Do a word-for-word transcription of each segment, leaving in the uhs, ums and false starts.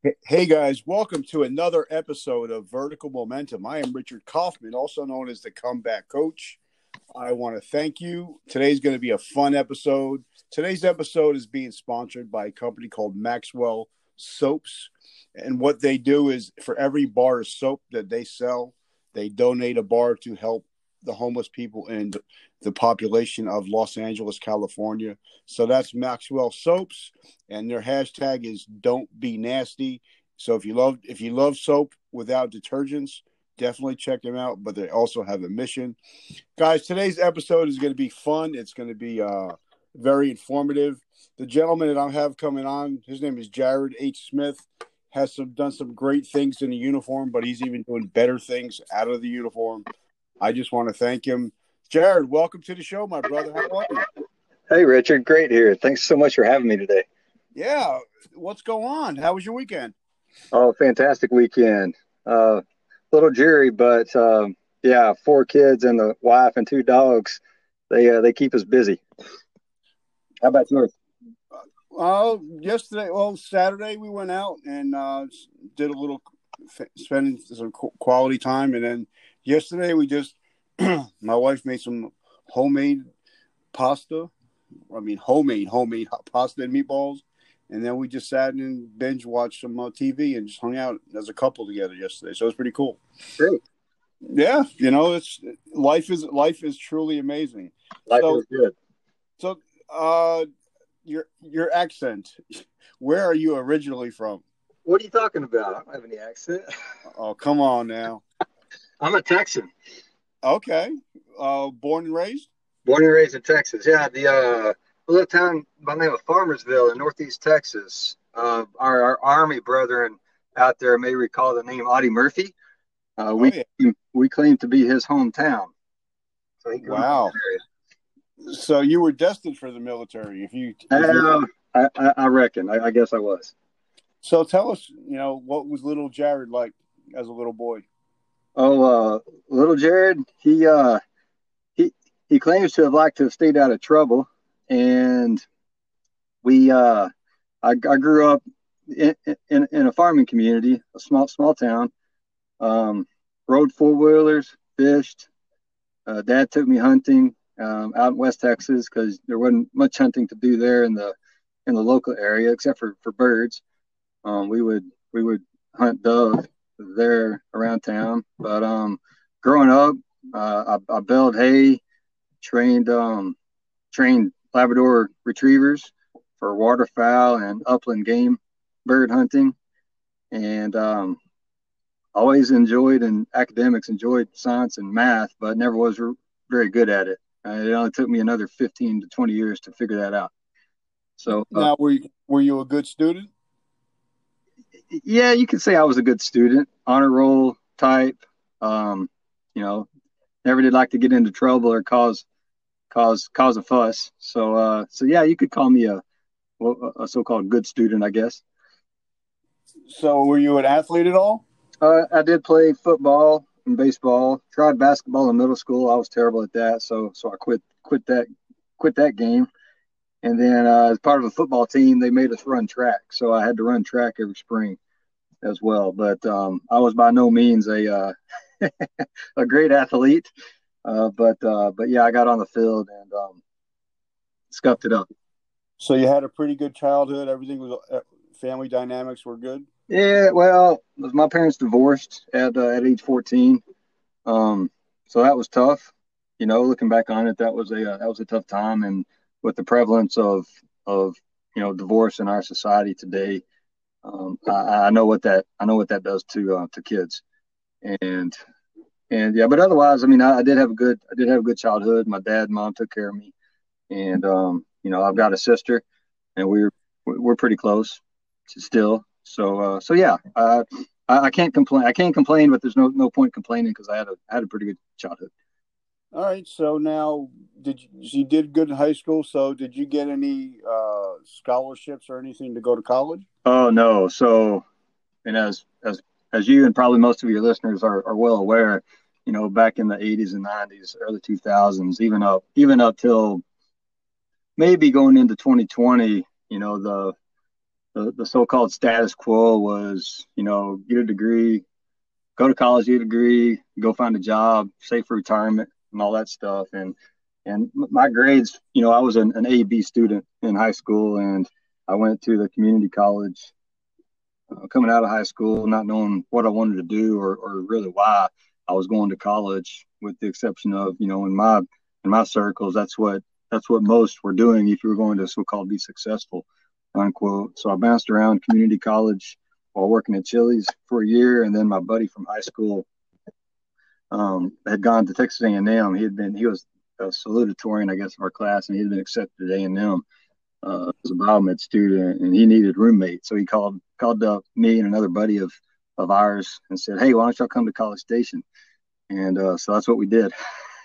Hey hey, guys, welcome to another episode of Vertical Momentum. I am Richard Kaufman, also known as the Comeback Coach. I want to thank you. Today's going to be a fun episode. Today's episode is being sponsored by a company called Maxwell Soaps. And what they do is for every bar of soap that they sell, they donate a bar to help the homeless people in the population of Los Angeles, California. So that's Maxwell Soaps, and their hashtag is "Don't Be Nasty." So if you love if you love soap without detergents, definitely check them out. But they also have a mission, guys. Today's episode is going to be fun. It's going to be uh, very informative. The gentleman that I have coming on, his name is Jared H. Smith. Has some done some great things in the uniform, but he's even doing better things out of the uniform. I just want to thank him. Jared, welcome to the show, my brother. How are you? Hey, Richard. Great here. Thanks so much for having me today. Yeah. What's going on? How was your weekend? Oh, fantastic weekend. Uh, little Jerry, but um, yeah, four kids and the wife and two dogs. They uh, they keep us busy. How about yours? Uh, yesterday, well, Saturday we went out and uh, did a little spending some quality time, and then yesterday we just my wife made some homemade pasta. I mean, homemade homemade pasta and meatballs, and then we just sat and binge watched some uh, T V and just hung out as a couple together yesterday. So it was pretty cool. Great. Yeah, you know, it's life is life is truly amazing. Life so, is good. So, uh. Your your accent. Where are you originally from? What are you talking about? I don't have any accent. Oh, come on now. I'm a Texan. Okay. Uh, born and raised? Born and raised in Texas. Yeah, the uh, little town by the name of Farmersville in northeast Texas. Uh, our, our Army brethren out there may recall the name Audie Murphy. Uh, Oh, we yeah. we claim to be his hometown. So he grew up in Wow. that area. So you were destined for the military. If you, if you Uh, I, I, I reckon. I, I guess I was. so tell us, you know, what was little Jared like as a little boy? Oh, uh, little Jared, he uh, he he claims to have liked to have stayed out of trouble, and we uh, I, I grew up in, in in a farming community, a small small town. Um, rode four wheelers, fished. Uh, Dad took me hunting um, out in West Texas because there wasn't much hunting to do there in the in the local area except for for birds. Um, we would we would hunt dove there around town. But um, growing up, uh, I, I baled hay, trained um, trained Labrador retrievers for waterfowl and upland game bird hunting, and um, always enjoyed and academics enjoyed science and math, but never was re- very good at it. Uh, it only took me another fifteen to twenty years to figure that out. So uh, Now, were you, were you a good student? yeah, you could say I was a good student, honor roll type. Um, you know, never did like to get into trouble or cause cause cause a fuss. So uh, so yeah, you could call me a a so-called good student, I guess. So were you an athlete at all? Uh, I did play football and baseball. Tried basketball in middle school. I was terrible at that, so so I quit quit that quit that game. And then uh, as part of a football team, they made us run track, so I had to run track every spring as well. But um, I was by no means a uh, a great athlete. Uh, but uh, but yeah, I got on the field and um, scuffed it up. So you had a pretty good childhood. Everything was uh, family dynamics were good. Yeah, well, my parents divorced at uh, at age fourteen, um, so that was tough. You know, looking back on it, that was a uh, that was a tough time, and with the prevalence of of you know divorce in our society today, um, I, I know what that I know what that does to uh, to kids, and and yeah, but otherwise, I mean, I, I did have a good I did have a good childhood. My dad and mom took care of me, and um, you know, I've got a sister, and we're we're pretty close still. So uh, so yeah, uh, I, I can't complain. I can't complain, but there's no no point complaining because I had a I had a pretty good childhood. All right. So now, did you, you did good in high school? So did you get any uh, scholarships or anything to go to college? Oh no, so and as as as you and probably most of your listeners are, are well aware, you know, back in the eighties and nineties, early two thousands, even up even up till maybe going into twenty twenty, you know, the the, the so-called status quo was, you know, get a degree, go to college, get a degree, go find a job, save for retirement, and all that stuff. And and my grades, you know, I was an, an A B student in high school, and I went to the community college uh, coming out of high school, not knowing what I wanted to do or, or really why I was going to college, with the exception of, you know, in my in my circles, that's what that's what most were doing if you were going to so-called be successful, unquote. So I bounced around community college while working at Chili's for a year, and then my buddy from high school um, had gone to Texas A and M. He had been he was a salutatorian, I guess, of our class, and he had been accepted at A and M uh, as a biomed student, and he needed roommates. So he called called up me and another buddy of of ours and said, "Hey, why don't y'all come to College Station?" And uh, so that's what we did.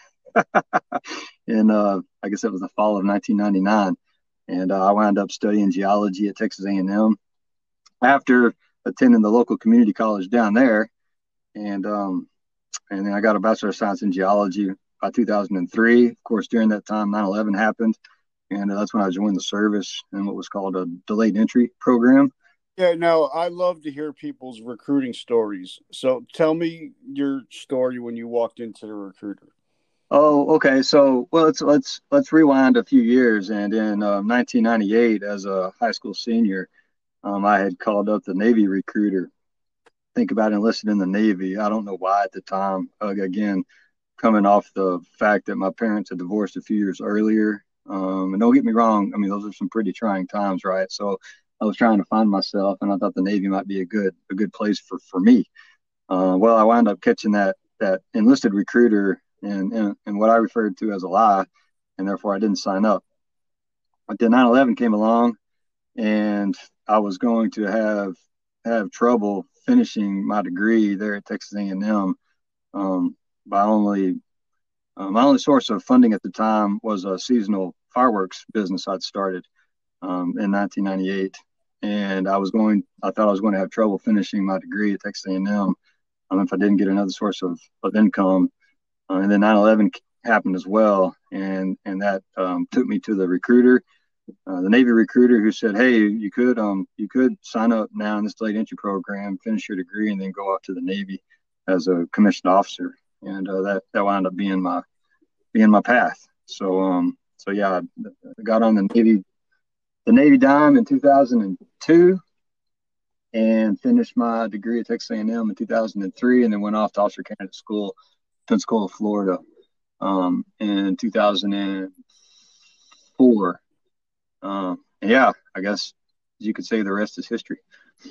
And uh, I guess it was the fall of nineteen ninety-nine, and uh, I wound up studying geology at Texas A and M after attending the local community college down there, and um, and then I got a bachelor of science in geology by two thousand three. Of course, during that time, nine eleven happened, and uh, that's when I joined the service in what was called a delayed entry program. Yeah, no, I love to hear people's recruiting stories. So tell me your story when you walked into the recruiter. Oh, okay. So, well, let's let's let's rewind a few years. And in uh, nineteen ninety-eight, as a high school senior, um, I had called up the Navy recruiter. Think about enlisting in the Navy. I don't know why at the time. Uh, again, coming off the fact that my parents had divorced a few years earlier. Um, and don't get me wrong, I mean, those are some pretty trying times, right? So I was trying to find myself, and I thought the Navy might be a good a good place for for me. Uh, well, I wound up catching that that enlisted recruiter and, and and what I referred to as a lie, and therefore I didn't sign up. But then nine eleven came along, and I was going to have have trouble finishing my degree there at Texas A and M. Um, by only uh, My only source of funding at the time was a seasonal fireworks business I'd started um, in nineteen ninety-eight, and I was going. I thought I was going to have trouble finishing my degree at Texas A and M um, if I didn't get another source of, of income. Uh, and then nine eleven happened as well, and and that um, took me to the recruiter, uh, the Navy recruiter, who said, "Hey, you could um you could sign up now in this late entry program, finish your degree, and then go off to the Navy as a commissioned officer." And uh, that that wound up being my being my path. So um so yeah, I got on the Navy the Navy dime in two thousand two and finished my degree at Texas A and M in two thousand three, and then went off to officer candidate school, Pensacola, Florida, um, in two thousand four. Um, and yeah, I guess you could say the rest is history.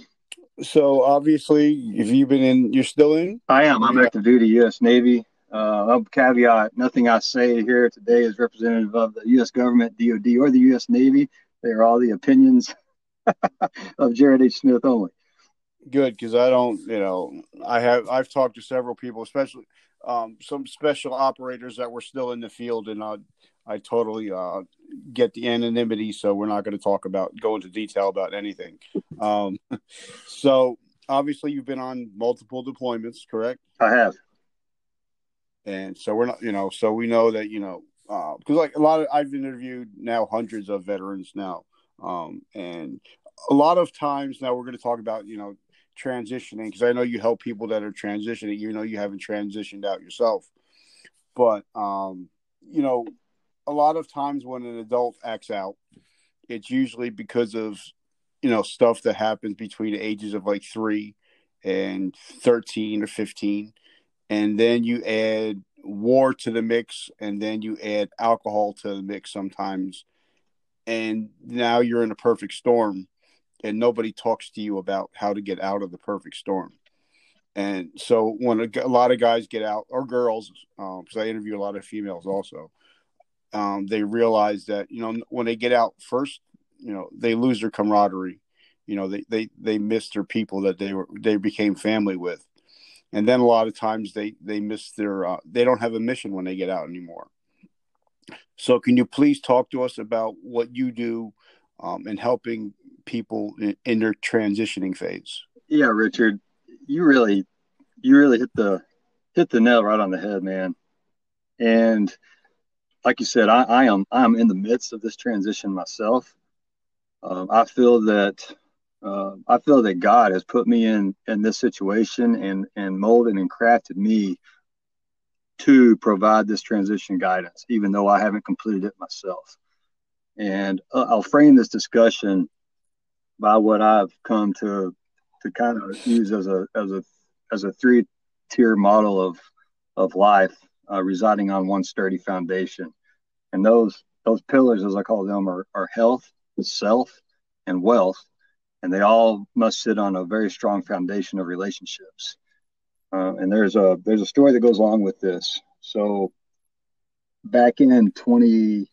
So obviously, if you've been in, you're still in. I am. I'm active duty U S Navy. Uh, caveat: nothing I say here today is representative of the U S government, D O D, or the U S Navy. They are all the opinions of Jared H. Smith only. Good, because I don't, you know, I have I've talked to several people, especially um, some special operators that were still in the field, and I I totally uh, get the anonymity, so we're not going to talk about go into detail about anything. Um, so obviously, you've been on multiple deployments, correct? I have. And so we're not, you know, so we know that, you know, because uh, like a lot of I've interviewed now hundreds of veterans now, um, and a lot of times now we're going to talk about, you know, transitioning, because I know you help people that are transitioning, even though you haven't transitioned out yourself. But um, you know, a lot of times when an adult acts out, it's usually because of, you know, stuff that happens between the ages of like three and thirteen or fifteen. And then you add war to the mix, and then you add alcohol to the mix sometimes. And now you're in a perfect storm, and nobody talks to you about how to get out of the perfect storm. And so when a, a lot of guys get out, or girls, because um, I interview a lot of females also, um, they realize that, you know, when they get out first, you know, they lose their camaraderie. You know, they, they, they miss their people that they were they became family with. And then a lot of times they, they miss their, uh, they don't have a mission when they get out anymore. So can you please talk to us about what you do um, in helping people in, in their transitioning phase? Yeah, Richard, you really, you really hit the, hit the nail right on the head, man. And like you said, I, I am, I am in the midst of this transition myself. Um, I feel that Uh, I feel that God has put me in in this situation and and molded and crafted me to provide this transition guidance, even though I haven't completed it myself. And uh, I'll frame this discussion by what I've come to to kind of use as a as a as a three tier model of of life, uh, residing on one sturdy foundation. And those those pillars, as I call them, are, are health, self, and wealth. And they all must sit on a very strong foundation of relationships. Uh, and there's a there's a story that goes along with this. So back in twenty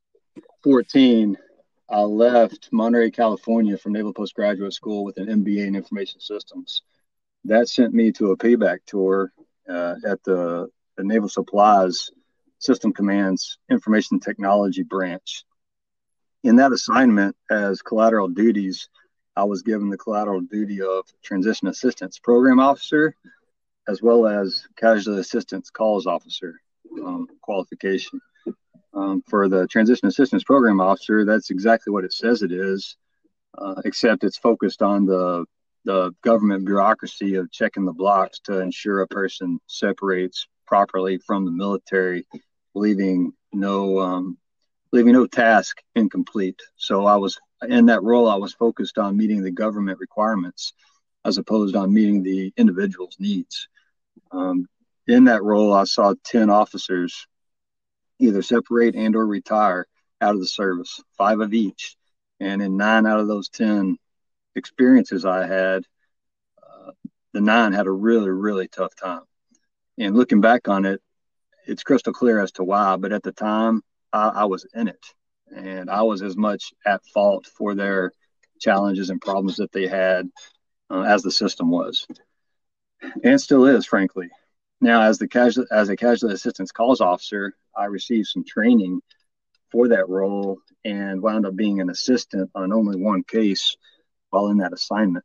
fourteen, I left Monterey, California for Naval Postgraduate School with an M B A in Information Systems. That sent me to a payback tour uh, at the, the Naval Supplies System Command's Information Technology branch. In that assignment, as collateral duties, I was given the collateral duty of Transition Assistance Program Officer, as well as Casualty Assistance Calls Officer um, qualification. Um, for the Transition Assistance Program Officer, that's exactly what it says it is, uh, except it's focused on the the government bureaucracy of checking the blocks to ensure a person separates properly from the military, leaving no um, leaving no task incomplete. So I was in that role. I was focused on meeting the government requirements as opposed on meeting the individual's needs. Um, in that role, I saw ten officers either separate and or retire out of the service, five of each. And in nine out of those ten experiences I had, uh, the nine had a really, really tough time. And looking back on it, it's crystal clear as to why. But at the time, I, I was in it. And I was as much at fault for their challenges and problems that they had uh, as the system was. And still is, frankly. Now, as the casual, as a casualty assistance calls officer, I received some training for that role and wound up being an assistant on only one case while in that assignment.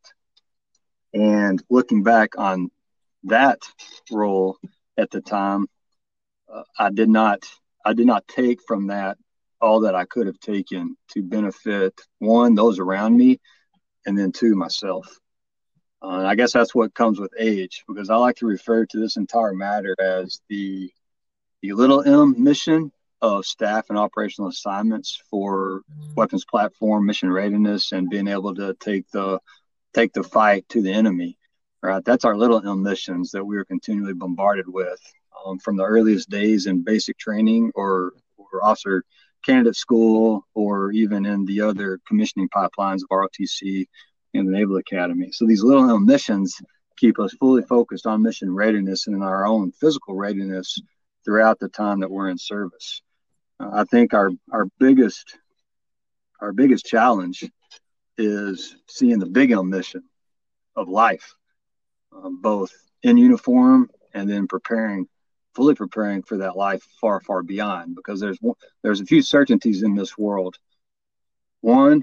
And looking back on that role at the time, uh, I did not I did not take from that all that I could have taken to benefit, one, those around me, and then two, myself. Uh, and I guess that's what comes with age, because I like to refer to this entire matter as the the little M mission of staff and operational assignments for weapons platform mission readiness and being able to take the take the fight to the enemy. Right, that's our little M missions that we are continually bombarded with um, from the earliest days in basic training or or officer candidate school, or even in the other commissioning pipelines of R O T C and the Naval Academy. So these little M missions keep us fully focused on mission readiness and our own physical readiness throughout the time that we're in service. Uh, I think our our biggest our biggest challenge is seeing the big M mission of life, um, both in uniform and then preparing, fully preparing for that life far, far beyond. Because there's there's a few certainties in this world. One,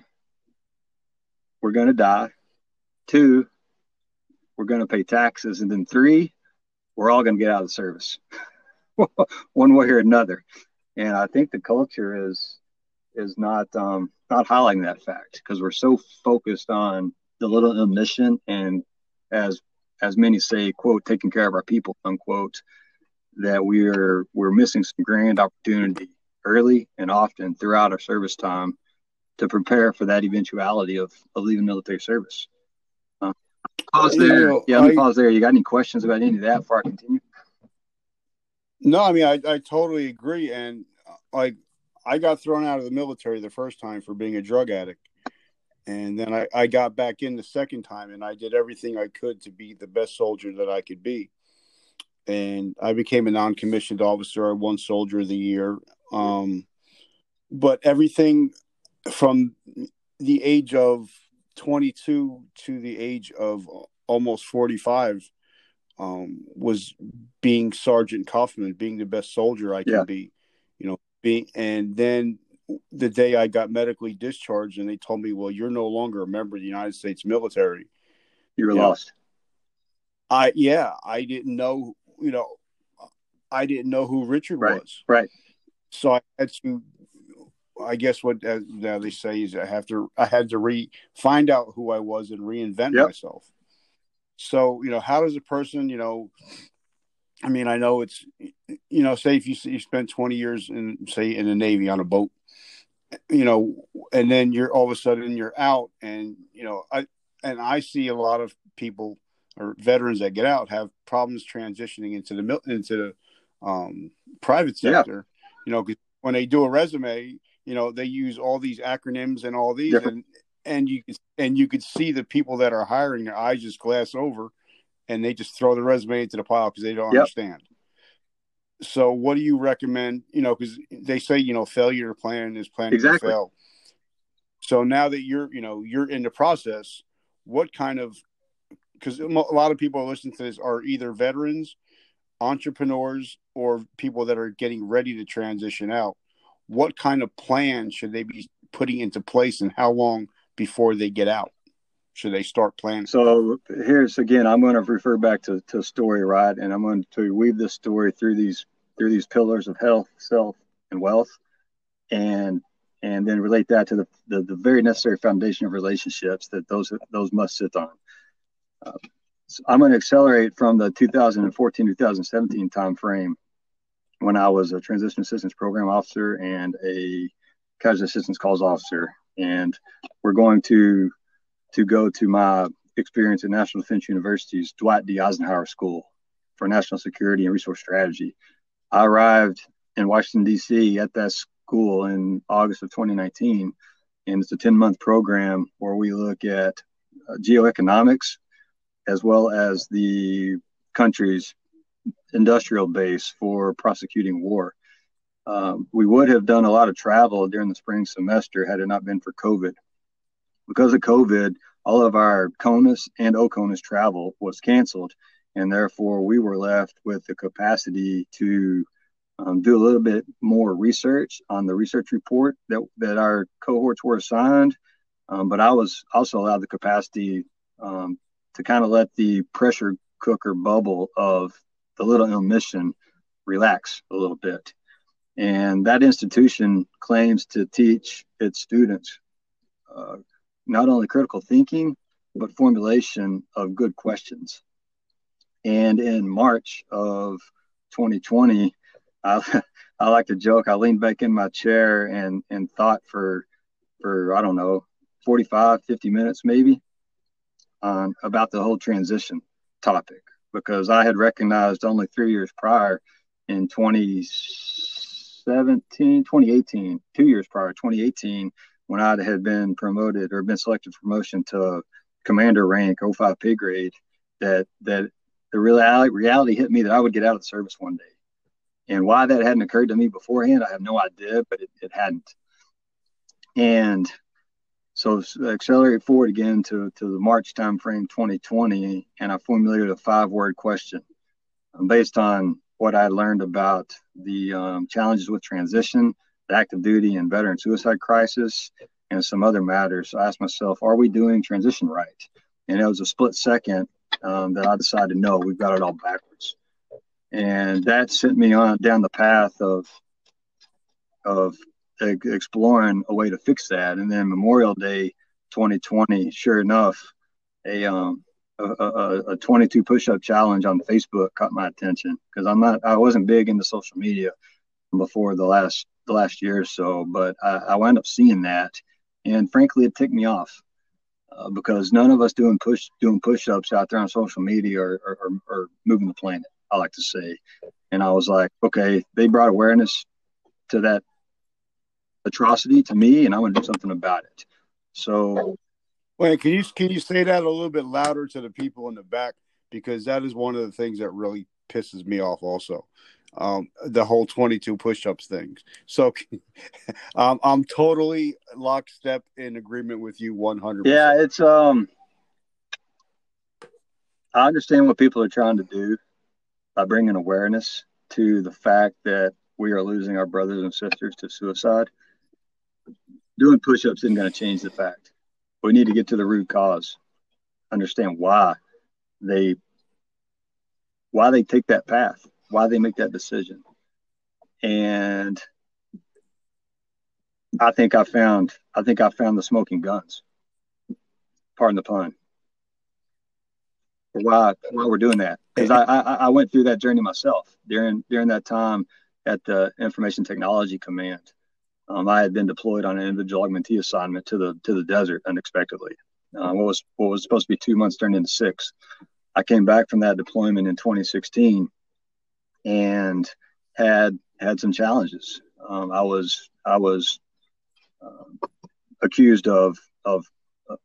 we're going to die. Two, we're going to pay taxes. And then three, we're all going to get out of the service one way or another. And I think the culture is is not um, not highlighting that fact, because we're so focused on the little M mission and, as as many say, quote, taking care of our people, unquote, that we're we're missing some grand opportunity early and often throughout our service time to prepare for that eventuality of, of leaving military service. Uh, pause there. You know, yeah, let me I, pause there. You got any questions about any of that before I continue? No, I mean, I, I totally agree. And like, I got thrown out of the military the first time for being a drug addict. And then I, I got back in the second time, and I did everything I could to be the best soldier that I could be. And I became a non-commissioned officer. I won Soldier of the Year. Um, but everything from the age of twenty-two to the age of almost forty-five um, was being Sergeant Kaufman, being the best soldier I can yeah. be, you know, being, and then the day I got medically discharged and they told me, well, you're no longer a member of the United States military. You were you lost. Know, I, yeah, I didn't know, you know, I didn't know who Richard right. was. Right. So I had to I guess what uh, now they say is I have to I had to re find out who I was and reinvent Yep. myself. So, you know, how does a person, you know, I mean, I know it's, you know, say if you, you spent twenty years in, say, in the Navy on a boat, you know, and then you're all of a sudden you're out, and, you know, I, and I see a lot of people or veterans that get out have problems transitioning into the, into the um, private Yeah. sector, you know, because when they do a resume, you know, they use all these acronyms and all these, Different. and, and you, and you could see the people that are hiring, their eyes just glass over, and they just throw the resume into the pile because they don't Yep. understand. So what do you recommend? You know, because they say, you know, failure to plan is planning Exactly. to fail. So now that you're, you know, you're in the process, what kind of, because a lot of people listening to this are either veterans, entrepreneurs, or people that are getting ready to transition out. What kind of plan should they be putting into place, and how long before they get out should they start planning? So here's again, I'm going to refer back to, to story, right? And I'm going to weave this story through these through these pillars of health, self, and wealth, and and then relate that to the, the, the very necessary foundation of relationships that those those must sit on. Uh, so I'm going to accelerate from the two thousand fourteen two thousand seventeen time frame when I was a transition assistance program officer and a casualty assistance calls officer, and we're going to to go to my experience at National Defense University's Dwight D. Eisenhower School for National Security and Resource Strategy. I arrived in Washington, D C at that school in August of twenty nineteen, and it's a ten-month program where we look at uh, geoeconomics as well as the country's industrial base for prosecuting war. Um, we would have done a lot of travel during the spring semester had it not been for COVID. Because of COVID, all of our CONUS and OCONUS travel was canceled, and therefore we were left with the capacity to um, do a little bit more research on the research report that, that our cohorts were assigned. Um, but I was also allowed the capacity um, to kind of let the pressure cooker bubble of the Little Elm mission relax a little bit. And that institution claims to teach its students uh, not only critical thinking, but formulation of good questions. And in March of twenty twenty, I, I like to joke, I leaned back in my chair and, and thought for, for, I don't know, forty-five, fifty minutes maybe um, about the whole transition topic, because I had recognized only three years prior in twenty seventeen, twenty eighteen, two years prior, twenty eighteen, when I had been promoted or been selected for promotion to commander rank, oh five pay grade, that that the reality, reality hit me that I would get out of the service one day. And why that hadn't occurred to me beforehand, I have no idea, but it, it hadn't. And so accelerate forward again to, to the March timeframe twenty twenty, and I formulated a five-word question based on what I learned about the um, challenges with transition, the active duty and veteran suicide crisis, and some other matters. I asked myself, are we doing transition right? And it was a split second um, that I decided, no, we've got it all backwards. And that sent me on down the path of of exploring a way to fix that. And then Memorial Day twenty twenty, sure enough, a um a, a, a twenty-two push-up challenge on Facebook caught my attention, because I'm not I wasn't big into social media before the last the last year or so, but I, I wound up seeing that, and frankly, it ticked me off. Uh, because none of us doing push doing push-ups out there on social media are, are, are, are moving the planet, I like to say. And I was like, okay, they brought awareness to that atrocity to me, and I want to do something about it. So, wait, can you can you say that a little bit louder to the people in the back, because that is one of the things that really pisses me off. Also, um, the whole twenty-two push-ups thing. So, um, I'm totally lockstep in agreement with you, one hundred percent. Yeah, it's um, I understand what people are trying to do by bringing awareness to the fact that we are losing our brothers and sisters to suicide. Doing push-ups isn't going to change the fact. We need to get to the root cause, understand why they why they take that path, why they make that decision. And I think I found I think I found the smoking guns. Pardon the pun. Why why we're doing that? Because I, I I went through that journey myself during during that time at the Information Technology Command. Um, I had been deployed on an individual augmentee assignment to the to the desert unexpectedly. Uh, what was what was supposed to be two months turned into six. I came back from that deployment in twenty sixteen and had had some challenges. Um, I was I was uh, accused of of uh,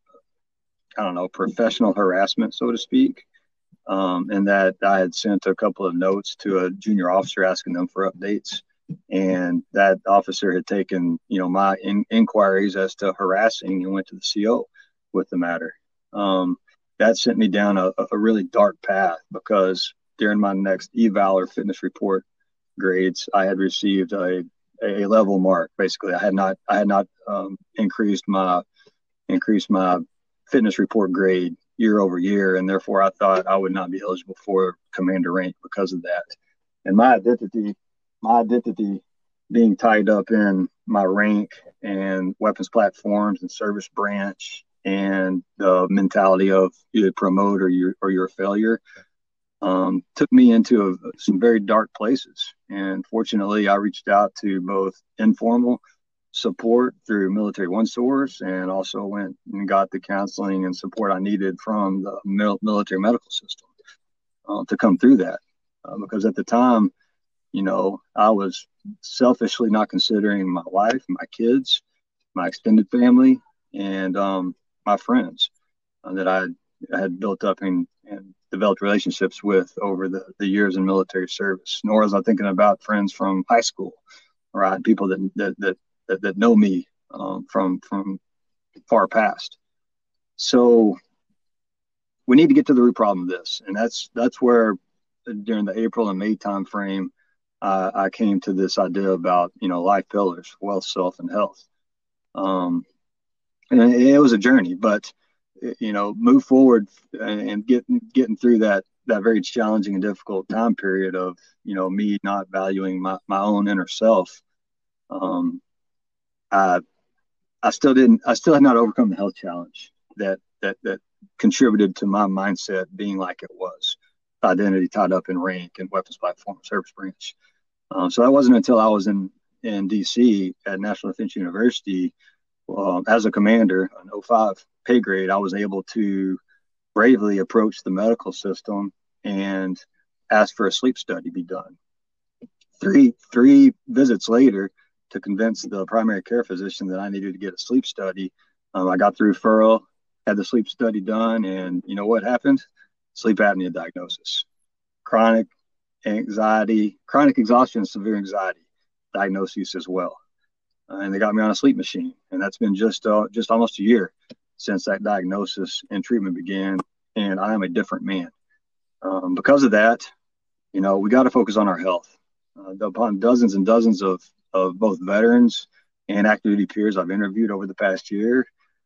I don't know, professional harassment, so to speak. Um, and that I had sent a couple of notes to a junior officer asking them for updates, and that officer had taken, you know, my in- inquiries as to harassing and went to the C O with the matter. Um, that sent me down a, a really dark path because during my next eval or fitness report grades, I had received a a level mark. Basically, I had not I had not um, increased my increased my fitness report grade year over year, and therefore I thought I would not be eligible for commander rank because of that. And my identity, my identity being tied up in my rank and weapons platforms and service branch and the mentality of either promote or you're or you're a failure, um, took me into a, some very dark places. And fortunately, I reached out to both informal support through Military One Source and also went and got the counseling and support I needed from the mil- military medical system uh, to come through that. Uh, because at the time, you know, I was selfishly not considering my wife, my kids, my extended family, and um, my friends uh, that I, I had built up and, and developed relationships with over the, the years in military service. Nor was I thinking about friends from high school, right? People that that that that, that know me um, from from far past. So we need to get to the root problem of this, and that's that's where during the April and May timeframe, uh, I came to this idea about you know life pillars, wealth, self, and health. Um, and it was a journey, but you know, move forward and getting getting through that that very challenging and difficult time period of you know me not valuing my, my own inner self. Um, I I still didn't I still had not overcome the health challenge that that that contributed to my mindset being like it was, identity tied up in rank and weapons platform service branch. Um, so that wasn't until I was in in D C at National Defense University um, as a commander, an oh five pay grade, I was able to bravely approach the medical system and ask for a sleep study be done. Three three visits later, to convince the primary care physician that I needed to get a sleep study, um, I got the referral, had the sleep study done, and you know what happened? Sleep apnea diagnosis, chronic anxiety, chronic exhaustion, and severe anxiety diagnoses as well. Uh, and they got me on a sleep machine, and that's been just uh, just almost a year since that diagnosis and treatment began, and I am a different man. Um, because of that, you know, we got to focus on our health. Uh, upon dozens and dozens of, of both veterans and active duty peers I've interviewed over the past year,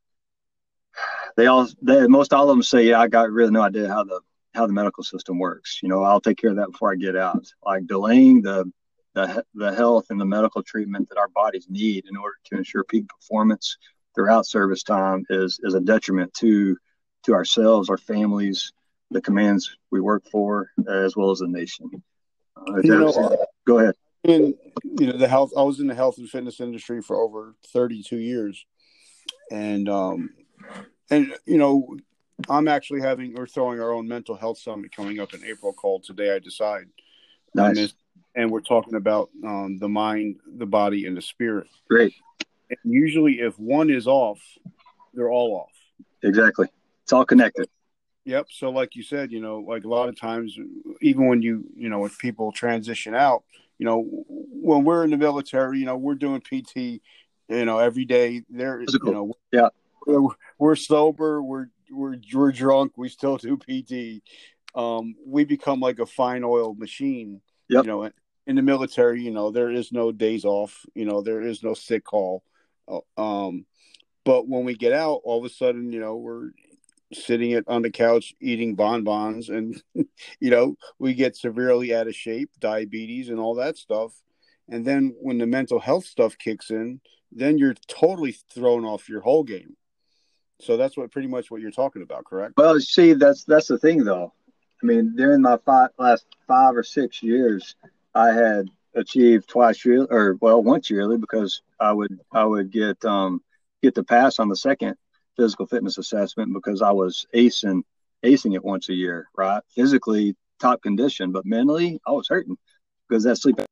they all, they, most all of them say, yeah, I got really no idea how the, how the medical system works. You know, I'll take care of that before I get out. Like delaying the, the, the health and the medical treatment that our bodies need in order to ensure peak performance throughout service time is, is a detriment to, to ourselves, our families, the commands we work for, as well as the nation. Uh, You know, go ahead. in you know the health, I was in the health and fitness industry for over thirty-two years, and um, and you know, I'm actually having we're throwing our own mental health summit coming up in April called Today I Decide. Nice. Um, and we're talking about um, the mind, the body, and the spirit. Great. And usually, if one is off, they're all off. Exactly. It's all connected. Yep. So, like you said, you know, like a lot of times, even when you, you know, if people transition out, you know, when we're in the military, you know, we're doing P T, you know, every day. There, Physical. you know, yeah, we're, we're sober, we're we're we're drunk, we still do P T. Um, we become like a fine oil machine. Yep. You know, in the military, you know, there is no days off. You know, there is no sick call. Um, but when we get out, all of a sudden, you know, we're sitting it on the couch eating bonbons, and you know we get severely out of shape, diabetes, and all that stuff. And then when the mental health stuff kicks in, then you're totally thrown off your whole game. So that's what pretty much what you're talking about, correct? Well, see, that's that's the thing, though. I mean, during my five, last five or six years, I had achieved twice yearly, or well, once yearly, because I would I would get um get the pass on the second physical fitness assessment because I was acing acing it once a year, right? Physically top condition, but mentally I was hurting because that sleep.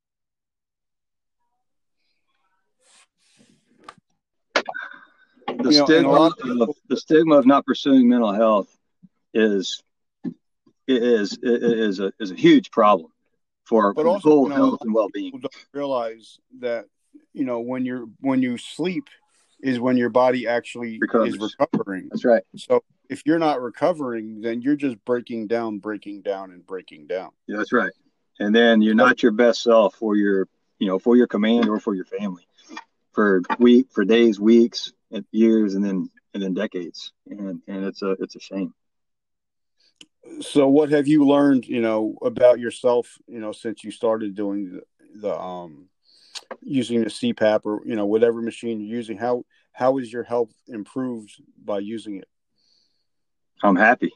The You know, and a stigma lot of of people, the stigma of not pursuing mental health is is is a is a huge problem for but also, full you know, a lot health and well being. of people don't realize that, you know, when you're when you sleep is when your body actually is Recovers. recovering. That's right. So if you're not recovering, then you're just breaking down, breaking down, and breaking down. Yeah, that's right. And then you're So, not your best self for your, you know, for your command or for your family, for week, for days, weeks, and years, and then and then decades. And and it's a it's a shame. so what have you learned, you know, about yourself, you know, since you started doing the, the um using the C PAP or, you know, whatever machine you're using? How how is your health improved by using it? I'm happy.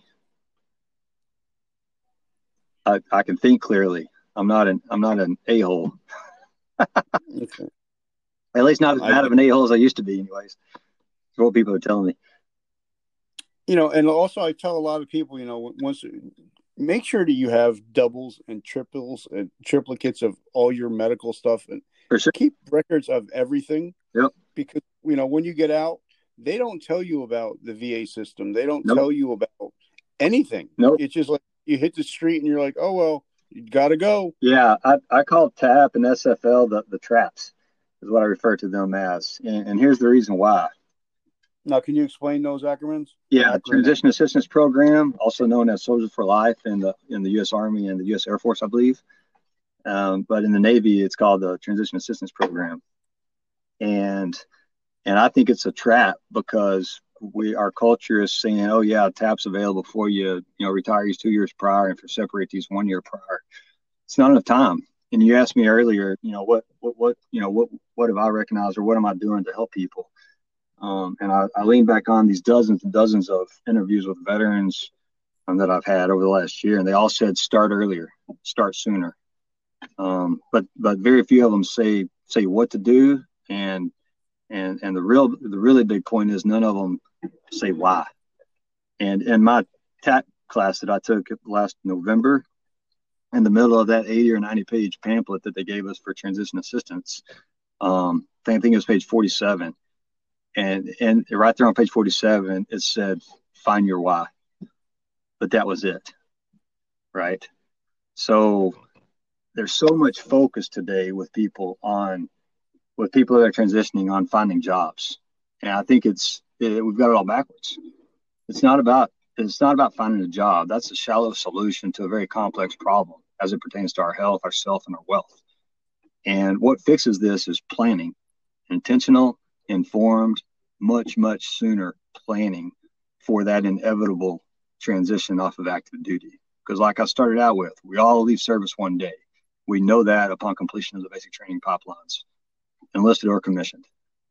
I, I can think clearly. I'm not an I'm not an a hole. Okay. At least not as I bad of an a hole as I used to be, anyways. That's what people are telling me. You know, and also I tell a lot of people, you know, once make sure that you have doubles and triples and triplicates of all your medical stuff, and For sure. keep records of everything. Yep. Because, you know, when you get out, they don't tell you about the V A system. They don't Nope. tell you about anything. Nope. It's just like you hit the street and you're like, oh, well, you got to go. Yeah, I, I call TAP and S F L the, the traps, is what I refer to them as. And, and here's the reason why. Now, can you explain those acronyms? Yeah, Acronym. Transition Assistance Program, also known as Soldiers for Life in the in the U S Army and the U S Air Force, I believe. Um, but in the Navy, it's called the Transition Assistance Program. And and I think it's a trap because we our culture is saying, oh yeah, TAP's available for you, you know, retirees two years prior, and for separatees one year prior. It's not enough time. And you asked me earlier, you know, what what what you know what what have I recognized or what am I doing to help people? Um, and I, I lean back on these dozens and dozens of interviews with veterans um, that I've had over the last year, and they all said start earlier, start sooner. Um, but but very few of them say say what to do, and and and the real the really big point is none of them say why. And in my TAP class that I took last November, in the middle of that eighty or ninety page pamphlet that they gave us for transition assistance, um, I think it was page forty-seven. And and right there on page forty-seven, it said, find your why. But that was it. Right. So there's so much focus today with people on, with people that are transitioning on finding jobs. And I think it's, it, we've got it all backwards. It's not about, it's not about finding a job. That's a shallow solution to a very complex problem as it pertains to our health, our self, and our wealth. And what fixes this is planning, intentional, informed, much, much sooner planning for that inevitable transition off of active duty. Because like I started out with, we all leave service one day. We know that upon completion of the basic training pipelines, enlisted or commissioned.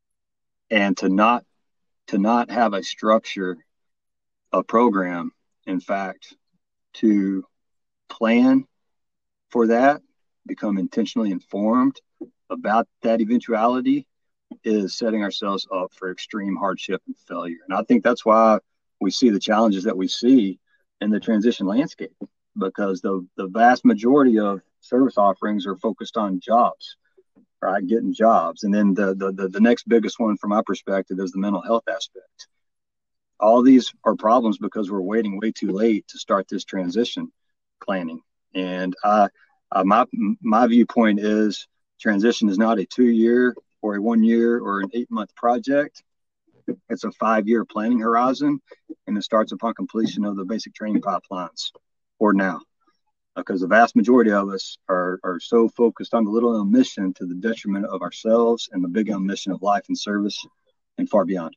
And to not to not have a structure, a program, in fact, to plan for that, become intentionally informed about that eventuality, is setting ourselves up for extreme hardship and failure. And I think that's why we see the challenges that we see in the transition landscape, because the, the vast majority of service offerings are focused on jobs, right? Getting jobs. And then the, the, the, the next biggest one from my perspective is the mental health aspect. All these are problems because we're waiting way too late to start this transition planning. And uh, uh, my, my viewpoint is transition is not a two-year or a one-year or an eight-month project. It's a five-year planning horizon, and it starts upon completion of the basic training pipelines, or now, because the vast majority of us are, are so focused on the little M mission to the detriment of ourselves and the big M mission of life and service and far beyond.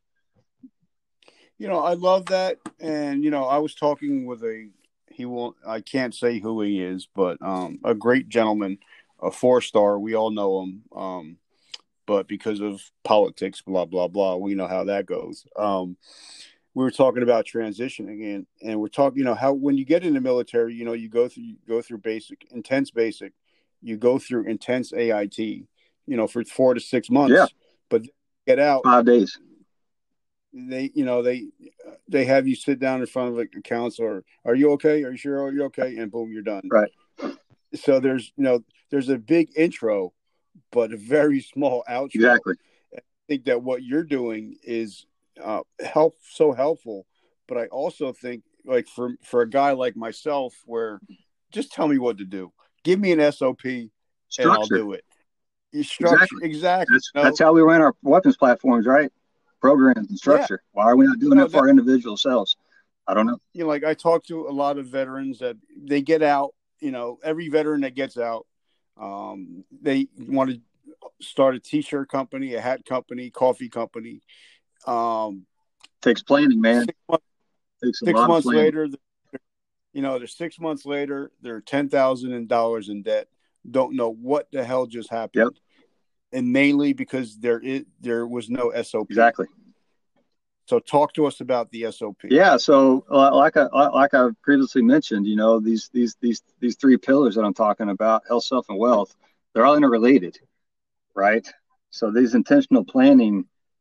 You know, I love that. And, you know, I was talking with a, he won't, I can't say who he is, but um, a great gentleman, a four-star. We all know him. Um, but because of politics, blah, blah, blah, we know how that goes. Um, we were talking about transitioning, and, and we're talking, you know, how when you get in the military, you know, you go through, you go through basic, intense basic, you go through intense A I T, you know, for four to six months, Yeah. but get out five days. They, you know, they, they have you sit down in front of a counselor. Are you okay? Are you sure? Are you okay? And boom, you're done. Right. So there's, you know, there's a big intro, but a very small outro. Exactly. I think that what you're doing is uh, help so helpful, but I also think like for for a guy like myself, where just tell me what to do, give me an S O P, Structure. and I'll do it. You structure exactly. exactly. That's, you know? that's how we ran our weapons platforms, right? Programs and structure. Yeah. Why are we not doing no, it for that, our individual selves? I don't know. You know, like I talk to a lot of veterans that they get out. You know, every veteran that gets out, um, they want to start a T-shirt company, a hat company, coffee company. Um, Takes planning, man. Six months, Takes a six lot months of planning. later, you know, they're six months later, they're ten thousand dollars in debt. Don't know what the hell just happened. Yep. And mainly because there is there was no S O P. Exactly. So talk to us about the S O P. Yeah. So uh, like I like I previously mentioned, you know, these these these these three pillars that I'm talking about, health, self, and wealth, they're all interrelated, right? So these intentional planning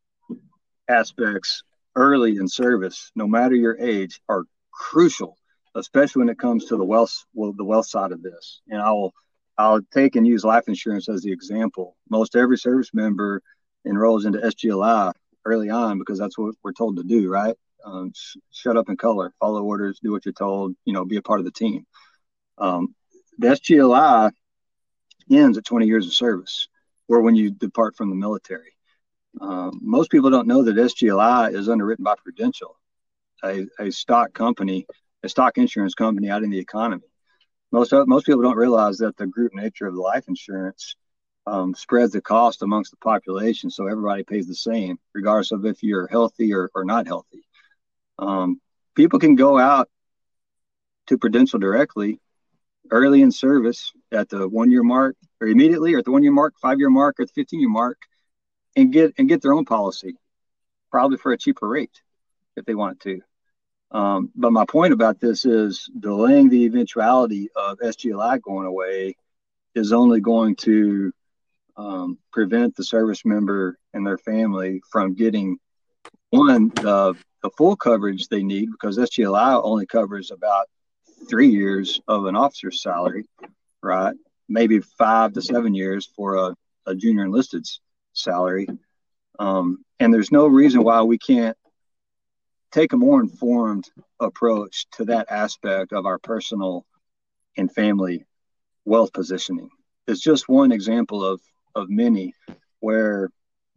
aspects early in service, no matter your age, are crucial, especially when it comes to the wealth well, the wealth side of this. And I will I'll take and use life insurance as the example. Most every service member enrolls into S G L I early on because that's what we're told to do, right? Um, sh- shut up and color, follow orders, do what you're told, you know, be a part of the team. Um, the S G L I ends at twenty years of service, or when you depart from the military. Um, most people don't know that S G L I is underwritten by Prudential, a, a stock company, a stock insurance company out in the economy. Most most people don't realize that the group nature of the life insurance um, spreads the cost amongst the population, so everybody pays the same, regardless of if you're healthy or, or not healthy. Um, people can go out to Prudential directly, early in service at the one year mark, or immediately, or at the one year mark, five year mark, or the fifteen year mark, and get and get their own policy, probably for a cheaper rate if they want to. Um, but my point about this is delaying the eventuality of S G L I going away is only going to um, prevent the service member and their family from getting, one, the, the full coverage they need, because S G L I only covers about three years of an officer's salary, right? Maybe five to seven years for a, a junior enlisted's salary. Um, and there's no reason why we can't take a more informed approach to that aspect of our personal and family wealth positioning. It's just one example of, of many where,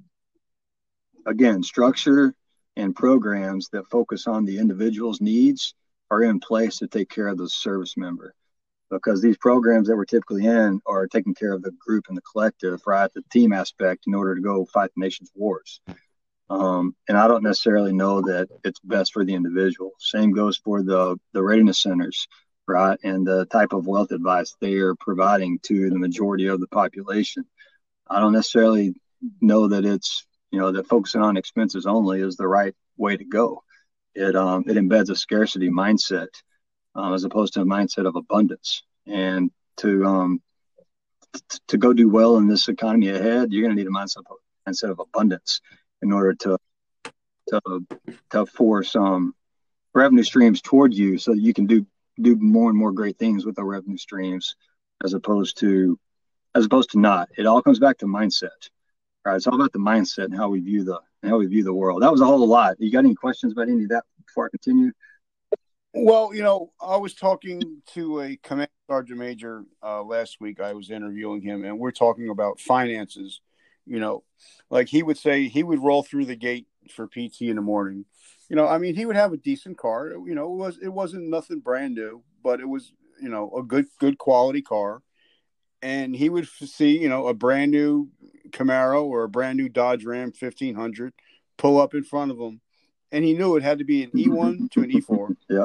again, structure and programs that focus on the individual's needs are in place to take care of the service member. Because these programs that we're typically in are taking care of the group and the collective, right? The team aspect in order to go fight the nation's wars. Um, and I don't necessarily know that it's best for the individual. Same goes for the, the readiness centers, right? And the type of wealth advice they are providing to the majority of the population. I don't necessarily know that it's, you know, that focusing on expenses only is the right way to go. It, um, it embeds a scarcity mindset uh, as opposed to a mindset of abundance. And to, um, t- to go do well in this economy ahead, you're going to need a mindset of, mindset of abundance in order to to to force um, revenue streams toward you, so that you can do do more and more great things with the revenue streams, as opposed to as opposed to not. It all comes back to mindset, right? It's all about the mindset and how we view the and how we view the world. That was a whole lot. You got any questions about any of that before I continue? Well, you know, I was talking to a command sergeant major uh, last week. I was interviewing him, and we're talking about finances. You know, like he would say he would roll through the gate for P T in the morning. You know, I mean, he would have a decent car. You know, it was it wasn't nothing brand new, but it was, you know, a good good quality car. And he would see, you know, a brand new Camaro or a brand new Dodge Ram fifteen hundred pull up in front of him, and he knew it had to be an E one to an E four. Yeah.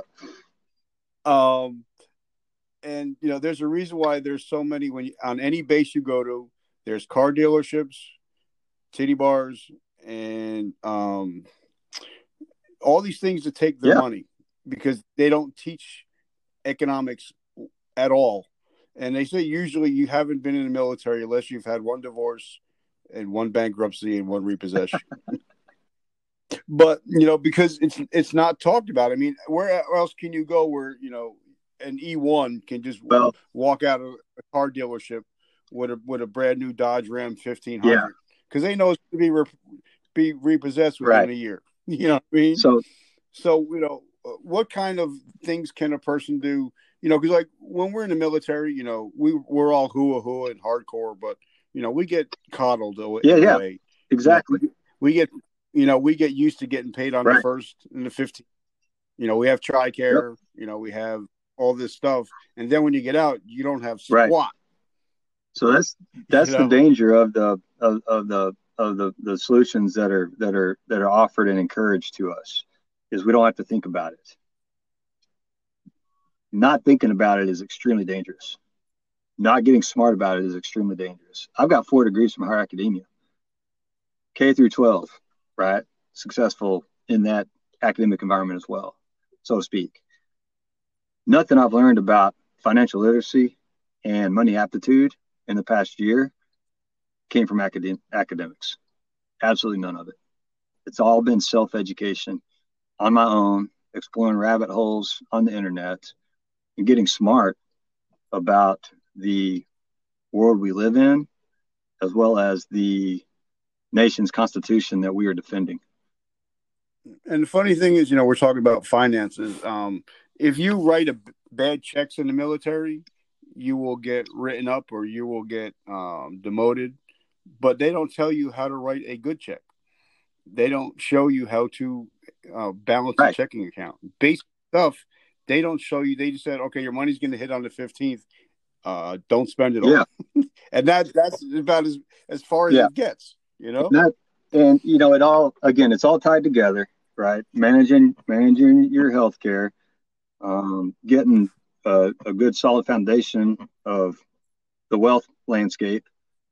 Um, and you know, there's a reason why there's so many when you, on any base you go to, there's car dealerships, titty bars, and um, all these things to take their Yeah. money because they don't teach economics at all. And they say usually you haven't been in the military unless you've had one divorce and one bankruptcy and one repossession. But, you know, because it's it's not talked about. I mean, where else can you go where, you know, an E one can just Well, walk out of a car dealership with a with a brand new Dodge Ram fifteen hundred? yeah, Because they know it's going to be re- be repossessed within right. a year. You know what I mean? So, So, you know, what kind of things can a person do? You know, because like when we're in the military, you know, we we're all hoo hoo and hardcore, but you know, we get coddled yeah, in a yeah, way. exactly. You know, we get, you know, we get used to getting paid on the Right. first and the fifteenth. You know, we have TRICARE. Yep. You know, we have all this stuff, and then when you get out, you don't have squat. Right. So that's that's you the know? danger of the of, of the of the the solutions that are that are that are offered and encouraged to us, is we don't have to think about it. Not thinking about it is extremely dangerous. Not getting smart about it is extremely dangerous. I've got four degrees from higher academia, K through twelve, right? Successful in that academic environment as well, so to speak. Nothing I've learned about financial literacy and money aptitude in the past year came from academ- academics. Absolutely none of it. It's all been self-education on my own, exploring rabbit holes on the internet, and getting smart about the world we live in, as well as the nation's constitution that we are defending. And the funny thing is, you know, we're talking about finances. Um, if you write a bad checks in the military, you will get written up or you will get um, demoted. But they don't tell you how to write a good check. They don't show you how to uh, balance Right. a checking account. Basic stuff, they don't show you. They just said, okay, your money's going to hit on the fifteenth. Uh, don't spend it Yeah. all. And that that's about as, as far as Yeah. it gets, you know? And, that, and, you know, it all, again, it's all tied together, right? Managing, managing your health care, um, getting a, a good solid foundation of the wealth landscape.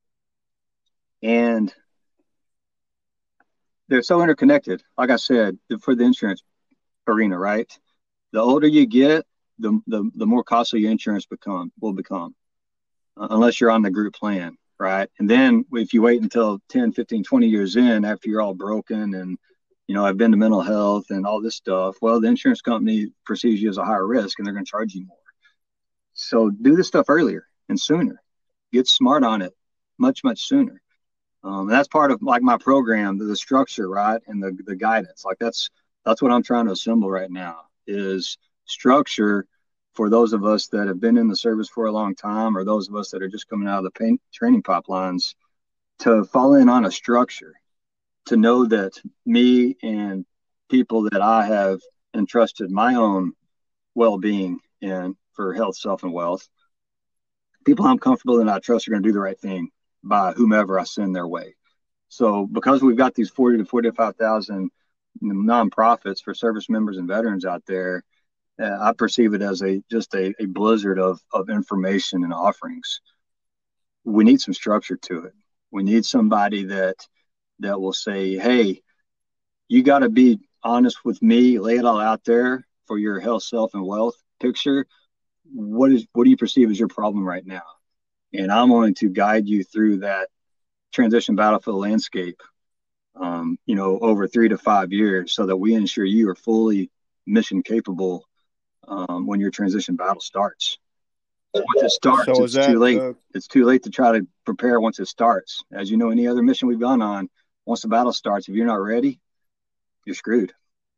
And they're so interconnected. Like I said, for the insurance arena, right? The older you get, the the, the more costly your insurance become will become, uh, unless you're on the group plan, right? And then if you wait until ten, fifteen, twenty years in, after you're all broken and, you know, I've been to mental health and all this stuff, well, the insurance company perceives you as a higher risk and they're going to charge you more. So do this stuff earlier and sooner. Get smart on it much, much sooner. Um, and that's part of like my program, the, the structure, right, and the the guidance. Like that's that's what I'm trying to assemble right now is structure for those of us that have been in the service for a long time, or those of us that are just coming out of the pain, training pipelines, to fall in on a structure, to know that me and people that I have entrusted my own well-being in for health, self, and wealth, people I'm comfortable and I trust are going to do the right thing by whomever I send their way. So because we've got these forty to forty-five thousand nonprofits for service members and veterans out there, uh, I perceive it as a just a, a blizzard of, of information and offerings. We need some structure to it. We need somebody that that will say, hey, you got to be honest with me, lay it all out there for your health, self, and wealth picture. What is what do you perceive as your problem right now? And I'm going to guide you through that transition battlefield landscape, um, you know, over three to five years so that we ensure you are fully mission capable um, when your transition battle starts. Once it starts, So it's is that too late. uh, It's too late to try to prepare once it starts. As you know, any other mission we've gone on, once the battle starts, if you're not ready, you're screwed.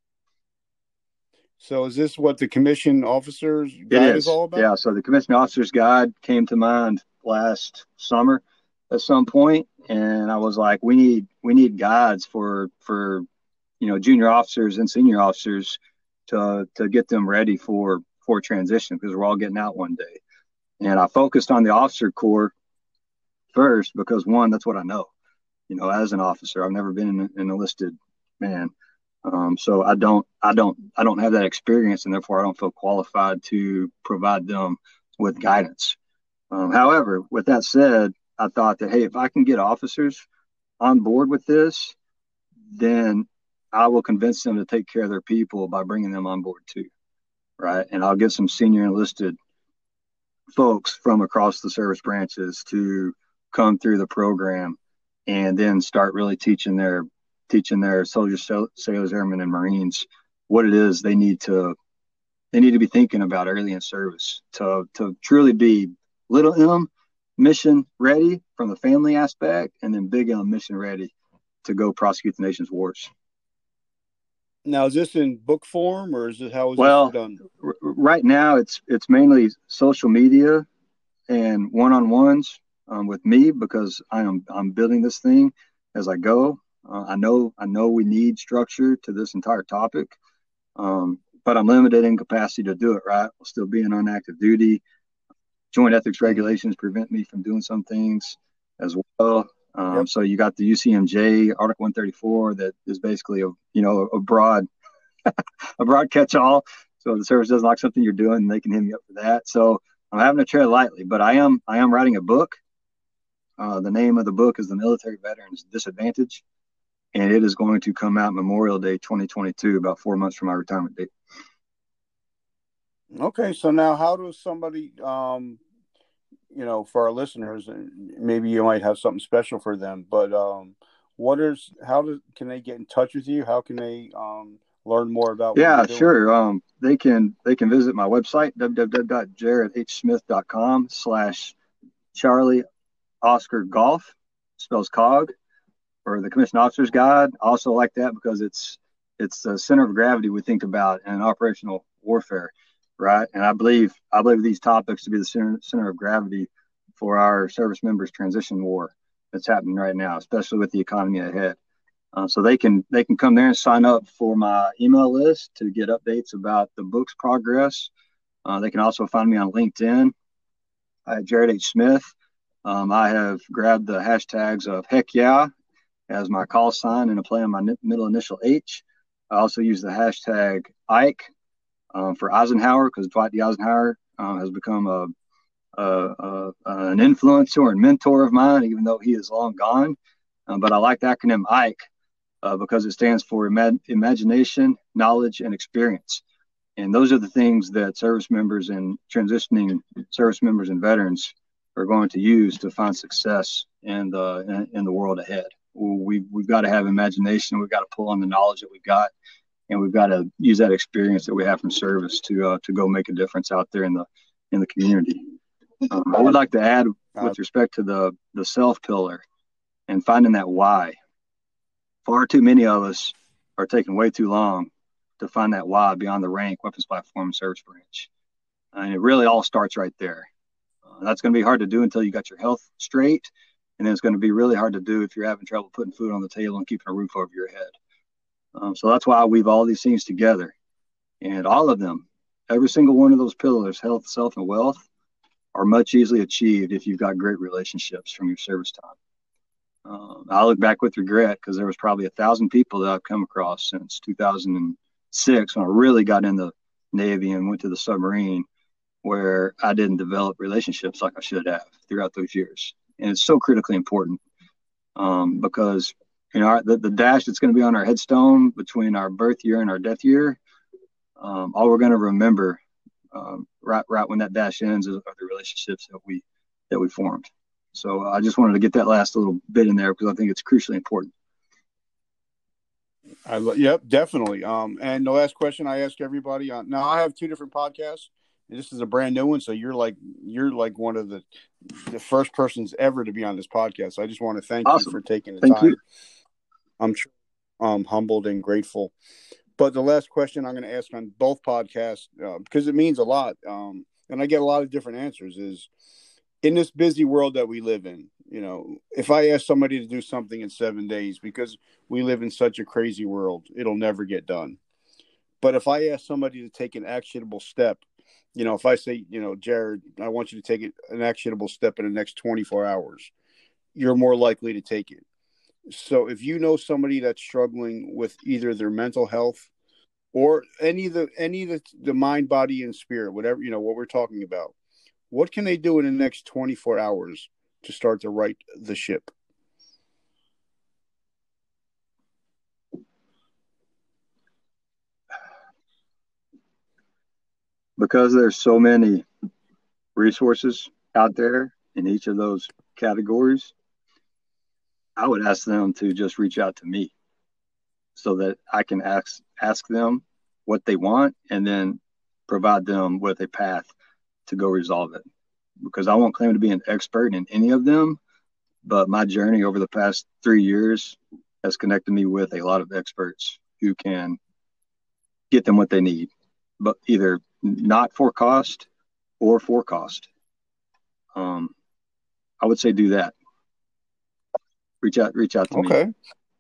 so is this what the commission officers It guide is. is all about? Yeah. So the commissioned officer's guide came to mind last summer at some point, and I was like, we need we need guides for for you know junior officers and senior officers to to get them ready for for transition because we're all getting out one day. And I focused on the officer corps first because one, that's what I know. You know, as an officer, I've never been an, an enlisted man. Um, so I don't, I don't, I don't have that experience, and therefore I don't feel qualified to provide them with guidance. Um, however, with that said, I thought that hey, if I can get officers on board with this, then I will convince them to take care of their people by bringing them on board too, right? And I'll get some senior enlisted folks from across the service branches to come through the program and then start really teaching their teaching their soldiers, sailors, airmen, and Marines what it is they need to they need to be thinking about early in service to to truly be little M mission ready from the family aspect, and then big M mission ready to go prosecute the nation's wars. Now, is this in book form, or is it how is well, this done? R- right now, it's it's mainly social media and one-on-ones um, with me, because I am I'm building this thing as I go. Uh, I know I know we need structure to this entire topic, um, but I'm limited in capacity to do it. Right, I'll still being on active duty. Joint ethics regulations prevent me from doing some things as well. Um, Yep. So you got the U C M J Article one thirty-four that is basically a you know a broad a broad catch-all. So if the service doesn't like something you're doing, they can hit me up for that. So I'm having to tread lightly, but I am I am writing a book. Uh, the name of the book is The Military Veteran's Disadvantage, and it is going to come out Memorial Day twenty twenty-two, about four months from my retirement date. Okay, so now how does somebody, um, you know, for our listeners, maybe you might have something special for them, but um, what is, how do, can they get in touch with you? How can they um, learn more about what Yeah, you're doing? sure. Um, they can they can visit my website, w w w dot jared h smith dot com slash Charlie Oscar Golf, spells cog, or the Commissioned Officer's Guide. I also like that because it's it's the center of gravity we think about in operational warfare, right? And I believe I believe these topics to be the center, center of gravity for our service members' transition war that's happening right now, especially with the economy ahead. Uh, so they can they can come there and sign up for my email list to get updates about the book's progress. Uh, they can also find me on LinkedIn at Jared H. Smith. Um, I have grabbed the hashtags of heck yeah as my call sign and a play on my middle initial H. I also use the hashtag Ike um, for Eisenhower, because Dwight D. Eisenhower uh, has become a, a, a, an influencer and mentor of mine, even though he is long gone. Um, but I like the acronym Ike uh, because it stands for ima- imagination, knowledge, and experience. And those are the things that service members and transitioning service members and veterans are going to use to find success in the in, in the world ahead. We've we've got to have imagination. We've got to pull on the knowledge that we've got, and we've got to use that experience that we have from service to uh, to go make a difference out there in the in the community. Um, I would like to add, with respect to the the self pillar and finding that why. Far too many of us are taking way too long to find that why beyond the rank, weapons platform, and service branch. And it really all starts right there. Uh, that's going to be hard to do until you got your health straight. And then it's going to be really hard to do if you're having trouble putting food on the table and keeping a roof over your head. Um, so that's why I weave all these things together. And all of them, every single one of those pillars, health, self, and wealth, are much easily achieved if you've got great relationships from your service time. Um, I look back with regret because there was probably a thousand people that I've come across since two thousand six when I really got in the Navy and went to the submarine, where I didn't develop relationships like I should have throughout those years. And it's so critically important um, because, you know, our, the, the dash that's going to be on our headstone between our birth year and our death year, um, all we're going to remember um, right right when that dash ends are the relationships that we that we formed. So I just wanted to get that last little bit in there because I think it's crucially important. I, yep, definitely. Um, and the last question I ask everybody on now, I have two different podcasts. And this is a brand new one, so you're like you're like one of the the first persons ever to be on this podcast. I just want to thank Awesome. you for taking the Thank time. You. I'm um, humbled and grateful. But the last question I'm going to ask on both podcasts, uh, because it means a lot, um, and I get a lot of different answers, is in this busy world that we live in, you know, if I ask somebody to do something in seven days, because we live in such a crazy world, it'll never get done. But if I ask somebody to take an actionable step, you know, if I say, you know, Jared, I want you to take an actionable step in the next twenty-four hours, you're more likely to take it. So if you know somebody that's struggling with either their mental health or any of the any of the, the mind, body, and spirit, whatever, you know, what we're talking about, what can they do in the next twenty-four hours to start to right the ship? because there's so many resources out there in each of those categories, I would ask them to just reach out to me so that I can ask ask them what they want and then provide them with a path to go resolve it. Because I won't claim to be an expert in any of them, but my journey over the past three years has connected me with a lot of experts who can get them what they need, but either not for cost or for cost. Um, I would say do that. Reach out, reach out to me. Okay.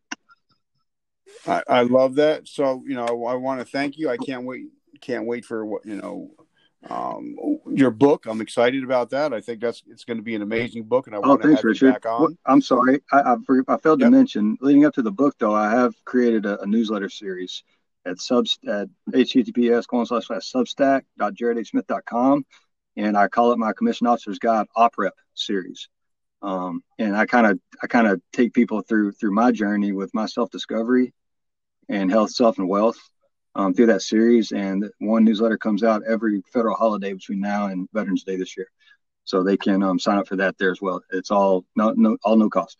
I, I love that. So, you know, I, I want to thank you. I can't wait, can't wait for what, you know, um, your book. I'm excited about that. I think that's, it's going to be an amazing book, and I Oh, want to thanks, have you Richard. back Well, on. I'm sorry. I, I, I failed to Yep. mention, leading up to the book, though, I have created a, a newsletter series at subs at https colon slash slash substack dot jared h smith dot com, and I call it my Commissioned Officer's Guide OPREP series. Um, and I kind of I kind of take people through through my journey with my self discovery and health, self, and wealth um, through that series. And one newsletter comes out every federal holiday between now and Veterans Day this year, so they can um, sign up for that there as well. It's all no no all no cost.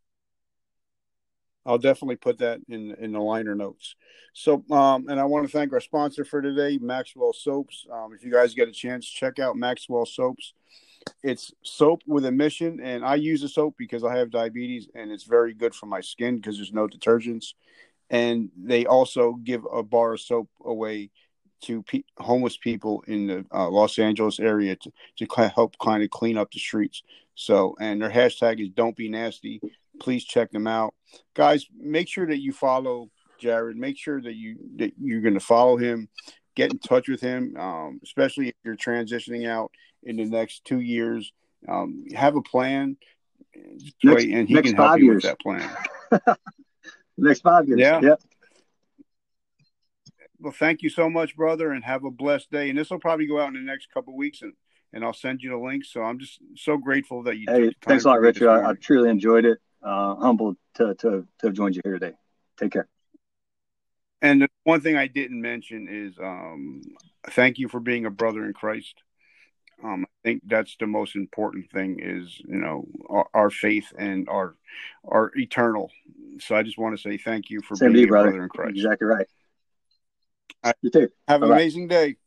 I'll definitely put that in in the liner notes. So, um, and I want to thank our sponsor for today, Maxwell Soaps. Um, if you guys get a chance, check out Maxwell Soaps. It's soap with a mission, and I use a soap because I have diabetes, and it's very good for my skin because there's no detergents. And they also give a bar of soap away to pe- homeless people in the uh, Los Angeles area to, to help kind of clean up the streets. So, and their hashtag is Don't Be Nasty. Please check them out, guys. Make sure that you follow Jared. Make sure that you that you're going to follow him. Get in touch with him, um, especially if you're transitioning out in the next two years. Um, have a plan, Next and he next can help five you years. with that plan. Next five years. Yeah. Yep. Well, thank you so much, brother, and have a blessed day. And this will probably go out in the next couple of weeks, and, and I'll send you the link. So I'm just so grateful that you Hey, took the time. thanks a lot, for me this Richard. I, I morning. truly enjoyed it. Uh, humbled to, to to have joined you here today. Take care. And the one thing I didn't mention is um, thank you for being a brother in Christ. Um, I think that's the most important thing is, you know, our, our faith and our our eternal. So I just want to say thank you for Same to being you, a brother. brother in Christ. Exactly right. I, You too. have an Bye-bye. amazing day.